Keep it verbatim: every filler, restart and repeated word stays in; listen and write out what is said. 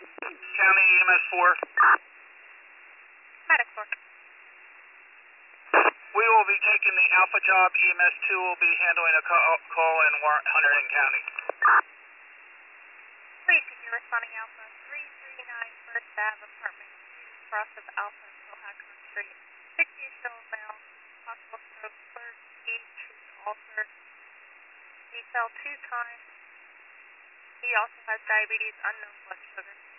County E M S four. Medic four. We will be taking the Alpha job. E M S two will be handling a call, call in Hunterdon County. Please continue responding Alpha three three nine First Avenue, apartment two, cross of Alpha and Cohacon Street. sixty-eight year old male, possible stroke, third speed, treatment altered. He fell two times. He also has diabetes, unknown blood sugar.